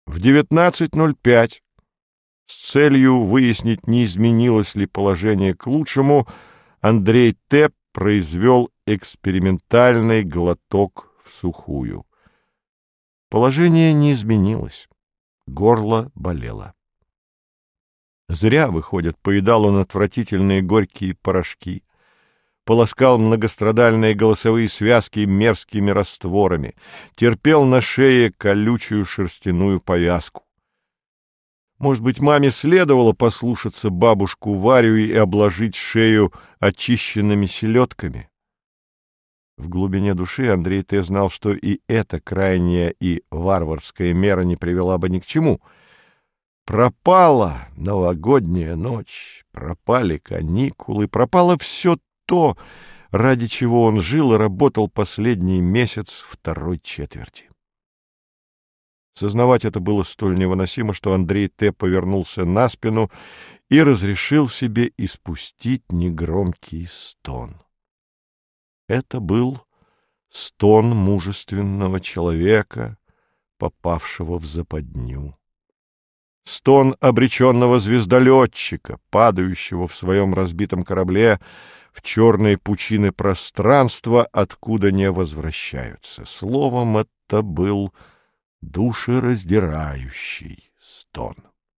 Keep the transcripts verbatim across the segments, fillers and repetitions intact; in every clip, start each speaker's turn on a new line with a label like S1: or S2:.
S1: В девятнадцать ноль пять с целью выяснить, не изменилось ли положение к лучшему, Андрей Т. произвел экспериментальный глоток в сухую. Положение не изменилось. Горло болело. Зря, выходит, поедал он отвратительные горькие порошки, полоскал многострадальные голосовые связки мерзкими растворами, терпел на шее колючую шерстяную повязку. Может быть, маме следовало послушаться бабушку Варю и обложить шею очищенными селедками? В глубине души Андрей Т. знал, что и эта крайняя и варварская мера не привела бы ни к чему. Пропала новогодняя ночь, пропали каникулы, пропало все то, ради чего он жил и работал последний месяц второй четверти. Сознавать это было столь невыносимо, что Андрей Т. повернулся на спину и разрешил себе испустить негромкий стон. Это был стон мужественного человека, попавшего в западню. Стон обреченного звездолетчика, падающего в своем разбитом корабле в черные пучины пространства, откуда не возвращаются. Словом, это был душераздирающий стон.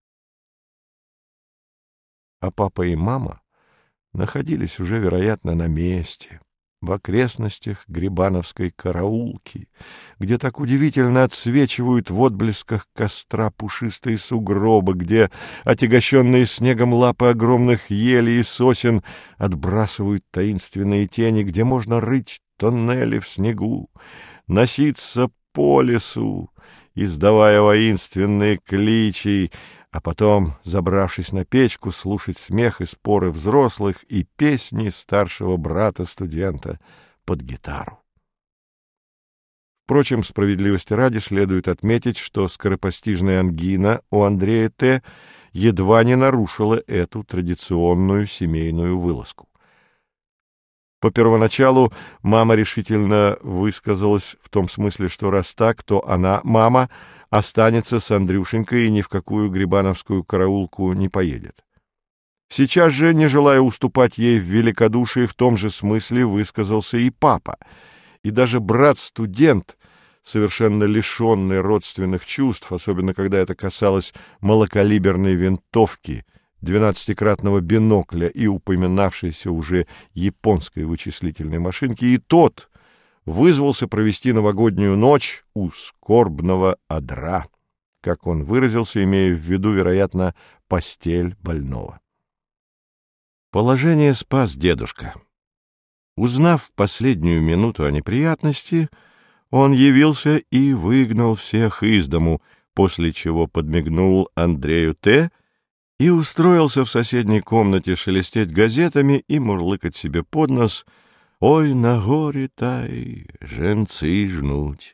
S1: А папа и мама находились уже, вероятно, на месте, в окрестностях Грибановской караулки, где так удивительно отсвечивают в отблесках костра пушистые сугробы, где отягощенные снегом лапы огромных елей и сосен отбрасывают таинственные тени, где можно рыть тоннели в снегу, носиться по лесу, издавая воинственные кличи, а потом, забравшись на печку, слушать смех и споры взрослых и песни старшего брата-студента под гитару. Впрочем, справедливости ради следует отметить, что скоропостижная ангина у Андрея Т. едва не нарушила эту традиционную семейную вылазку. По первоначалу мама решительно высказалась в том смысле, что раз так, то она, мама, останется с Андрюшенькой и ни в какую Грибановскую караулку не поедет. Сейчас же, не желая уступать ей в великодушии, в том же смысле высказался и папа, и даже брат-студент, совершенно лишенный родственных чувств, особенно когда это касалось малокалиберной винтовки, двенадцатикратного бинокля и упоминавшейся уже японской вычислительной машинки, и тот вызвался провести новогоднюю ночь у скорбного одра, как он выразился, имея в виду, вероятно, постель больного. Положение спас дедушка. Узнав в последнюю минуту о неприятности, он явился и выгнал всех из дому, после чего подмигнул Андрею Т. и устроился в соседней комнате шелестеть газетами и мурлыкать себе под нос: «Ой, на горе тай, женцы жнуть».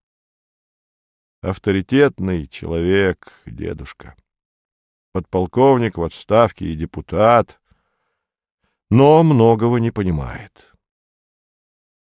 S1: Авторитетный человек дедушка, подполковник в отставке и депутат, но многого не понимает.